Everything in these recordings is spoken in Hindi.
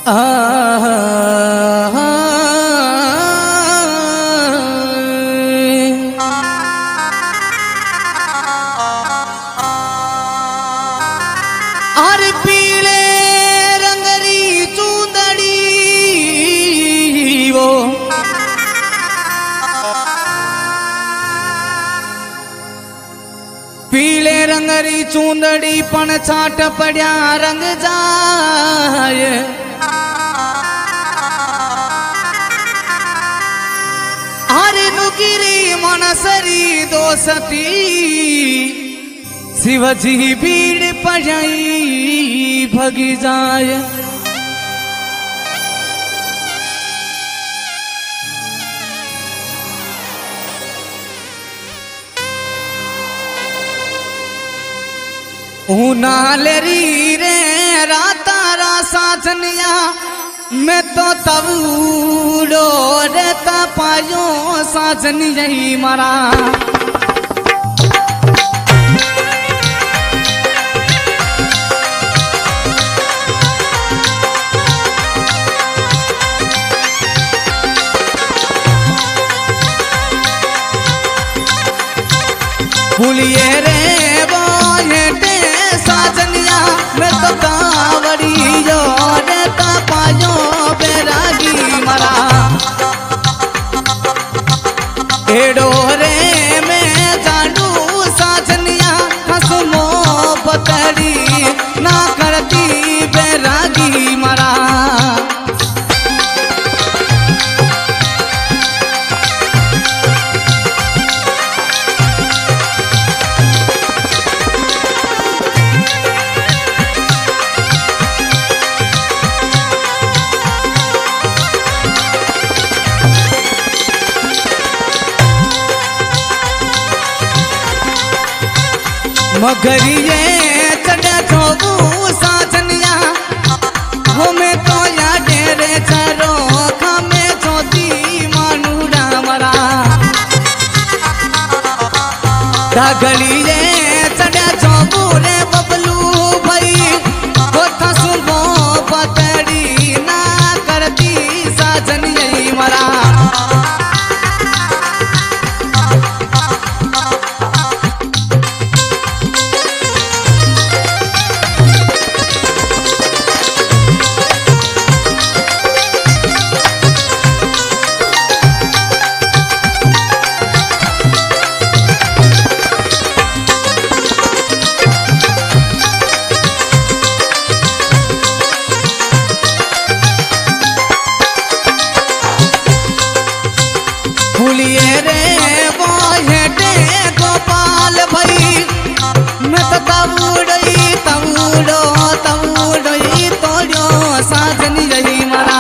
अरे पीले रंगरी चूंदड़ी वो पीले रंगरी चूंदड़ी पण छाट पड़िया रंग जाए अरे नुगिरी मनसरी दोसती शिवजी भीड़ पजाई भगी जाए ऊनालेरी रे राता रा साजनिया मैं तो तबूड़ो रहता पायो साजनिया ही मारा भूलिए रे वो हेटे साजनिया मैं तो कावड़ी जो रहता पायो बैरागी मरा एडो रे मैं जानू साजनिया हसमो बतड़ी ना करती बैरागी मरा मगरिए चढ़ा छोबू साजनिया हमें तो या डेरे चरो खामे छोती मानूड़ा मरा दागलिए चढ़ा छोबू रे बबलू भाई वो थसुबो पतड़ी ना करती साजनिया मरा भूलिए रे वो हेटे गोपाल भाई मैं तो तबूड़ई तबूड़ो तबूड़ई तोड़ो साजनी यही मरा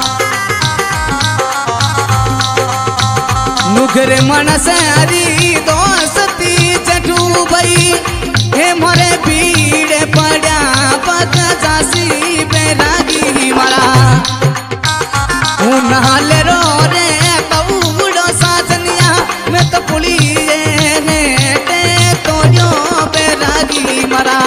नुगरे मनस हरी दोस्ती चटू भाई हे मोरे पीड़े पड़ा पग जासी बैरागी मरा उन्हाल रो रे मैं तो पुलिए हेटे तोड़ो बैरागी मरा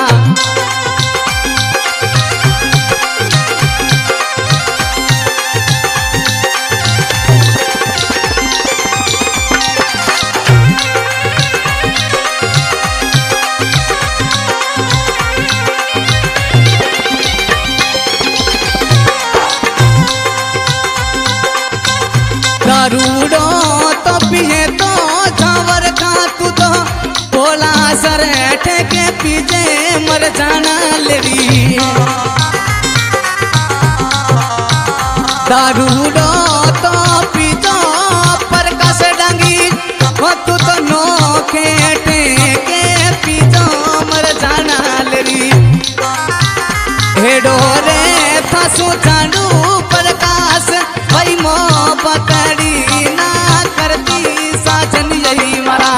दारूडो तो पिए तो झावर खा तू तो बोला सर ठेके पीजे मर जाना लेरी दारूडो तो पीजो पर कस डंगी हो तू तो नोखे ठेके पीजो मर जाना लेरी हेडो रे थासु चांडू प्रकाश भाई मो पतड़ी ना करती साजन यही मरा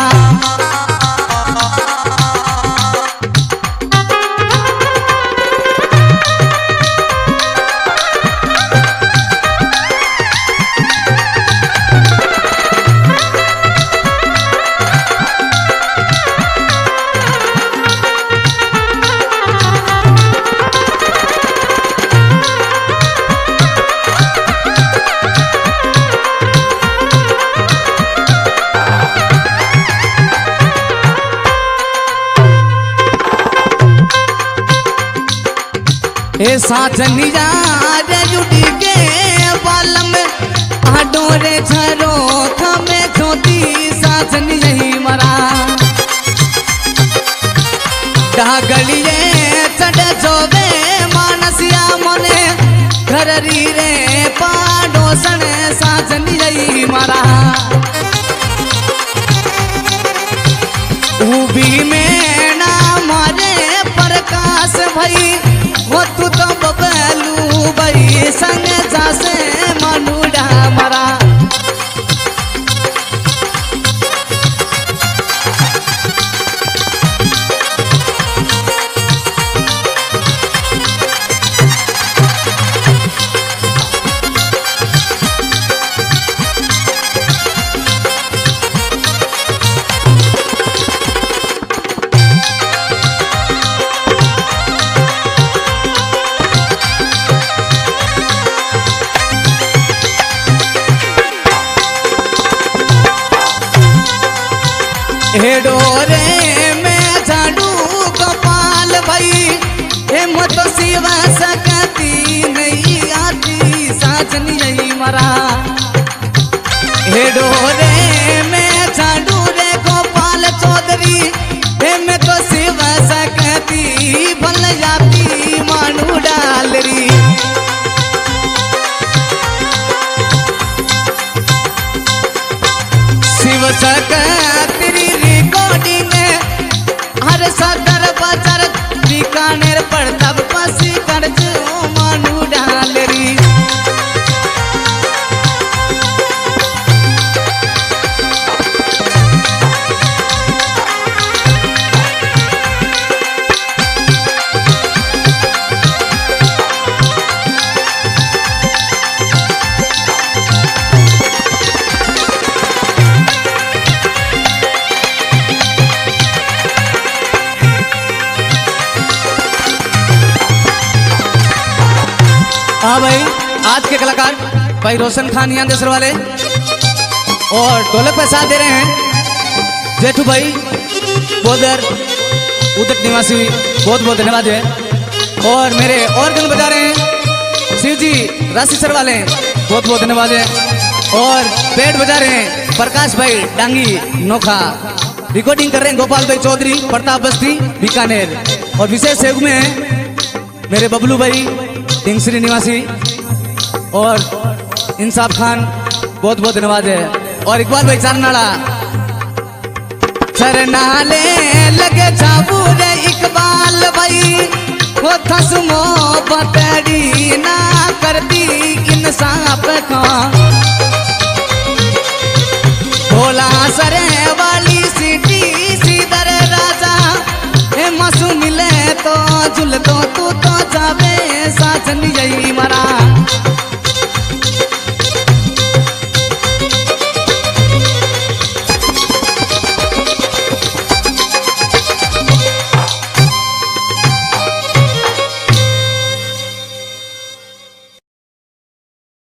रे साजनिया रे जुड़ी के बाल में डोरे झरो थमे छोटी साजनी यही मरा डागलिए चढ़ जोवे मानसिया मने घररी रे पाडोसन साजनी यही मरा उभी में ना मारे प्रकाश भई वो तू तो बबलू भई संग जासे मनुड़ा मरा डोरे में झाड़ू गोपाल भाई हेम तो शिवा सकती नहीं आती साजनी यही मरा हे डोरे में झाड़ू रे गोपाल चौधरी हेम तो शिवा सकती भल जाती मानू डाल री शिव सकती हर सदर बाजार बीकानेर पर तब पसी कर जो मानू डाल री हाँ भाई, आज के कलाकार भाई रोशन खान यांदेसर वाले और ढोलक पे साथ दे रहे हैं जेठू भाई बोदर उदक निवासी, बहुत बहुत धन्यवाद है। और मेरे ऑर्गन बजा रहे हैं शिव जी राशि वाले, बहुत बहुत धन्यवाद है। और पेट बजा रहे हैं प्रकाश भाई डांगी नोखा, रिकॉर्डिंग कर रहे हैं गोपाल भाई चौधरी प्रताप बस्ती बीकानेर। और विशेष सहयोग में है मेरे बबलू भाई टिंगसरी निवासी और इंसाफ खान, बहुत बहुत धन्यवाद है। और इकबाल भाई चारनाला चरनाले लगे जाबू रे इकबाल भाई वो थसमो बतड़ी ना करती इंसाफ का भोला सरे